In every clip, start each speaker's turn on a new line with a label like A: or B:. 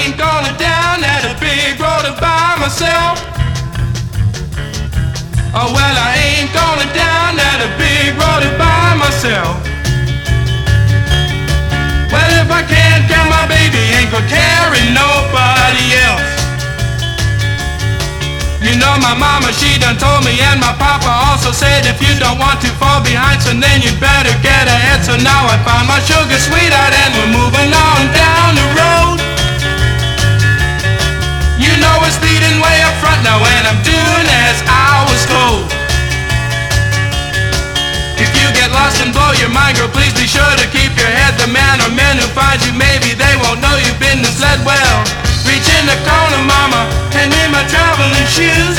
A: ain't going down that big road by myself. Oh well, I ain't going down that big road by myself. Well, if I can't carry my baby, ain't gonna carry nobody else. You know my mama, she done told me, and my papa also said, if you don't want to fall behind, so then you'd better get ahead. So now I found my sugar sweetheart and we're moving on down the road. You know we're speeding way up front now, and I'm doing as I was told. If you get lost and blow your mind, girl, please be sure to keep your head. The man or men who find you, maybe they won't know you've been misled. Well, reach in the corner, mama, and in my traveling shoes.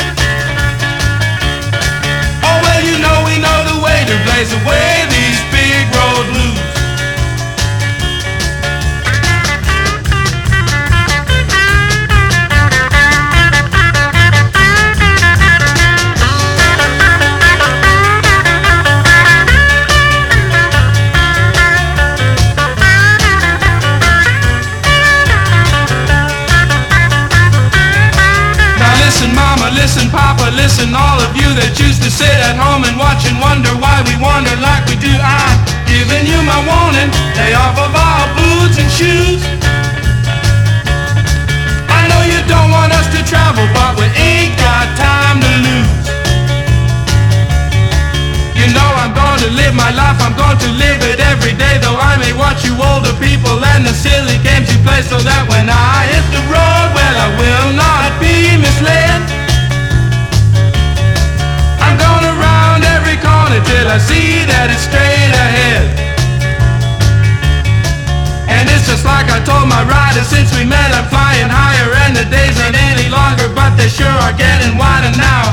A: Oh well, you know we know the way to blaze away these big road blues. Listen mama, listen papa, listen all of you that used to sit at home and watch and wonder why we wander like we do. I'm giving you my warning, lay off of our boots and shoes. I know you don't want us to travel, but we ain't got time to lose. You know I'm going to live my life, I'm going to live it every day. Though I may watch you older people and the silly games you play, so that when I hit the road, well I will not be misled. I'm going around every corner till I see that it's straight ahead. And it's just like I told my rider, since we met I'm flying higher, and the days ain't any longer, but they sure are getting wider now.